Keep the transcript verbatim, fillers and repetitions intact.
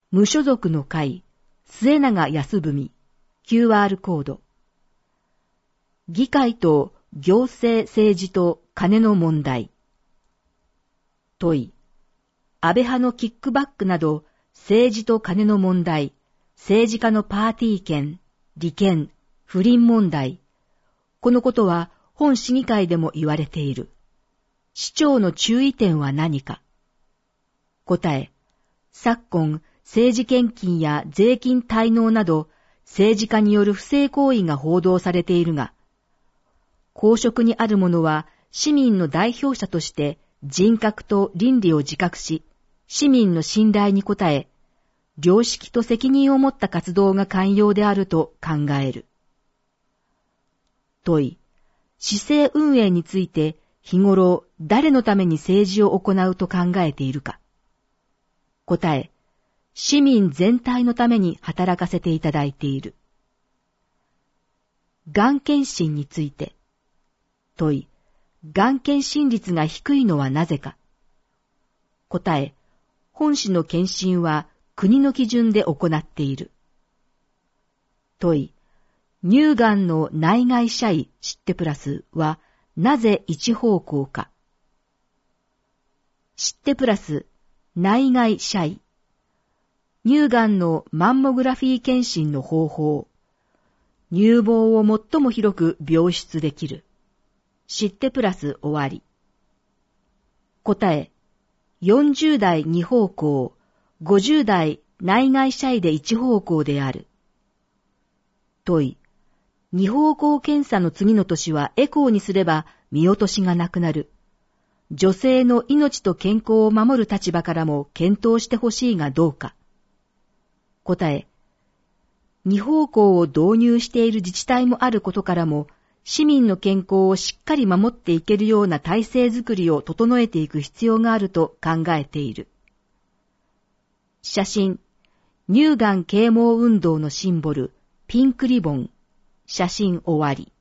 無所属の会、末永康文、キューアール コード。議会と行政政治と金の問題。問い。安倍派のキックバックなど、政治と金の問題、政治家のパーティー権、利権、不倫問題。このことは本市議会でも言われている。市長の注意点は何か。答え。昨今、政治献金や税金滞納など、政治家による不正行為が報道されているが、公職にある者は市民の代表者として人格と倫理を自覚し、市民の信頼に応え、良識と責任を持った活動が寛容であると考える。問い。市政運営について日頃誰のために政治を行うと考えているか。答え。市民全体のために働かせていただいている。がん検診について。問い。がん検診率が低いのはなぜか。答え。本市の検診は国の基準で行っている。問い。乳がんの内外斜位シッテプラスはなぜ一方向か。シッテプラス内外斜位。乳がんのマンモグラフィー検診の方法。乳房を最も広く描出できる。シッテプラス終わり。答え。よんじゅう代二方向、ごじゅう代内外斜位で一方向である。問い。二方向検査の次の年はエコーにすれば見落としがなくなる。女性の命と健康を守る立場からも検討してほしいがどうか。答え。二方向を導入している自治体もあることからも、市民の健康をしっかり守っていけるような体制づくりを整えていく必要があると考えている。写真。乳がん啓蒙運動のシンボル、ピンクリボン。写真終わり。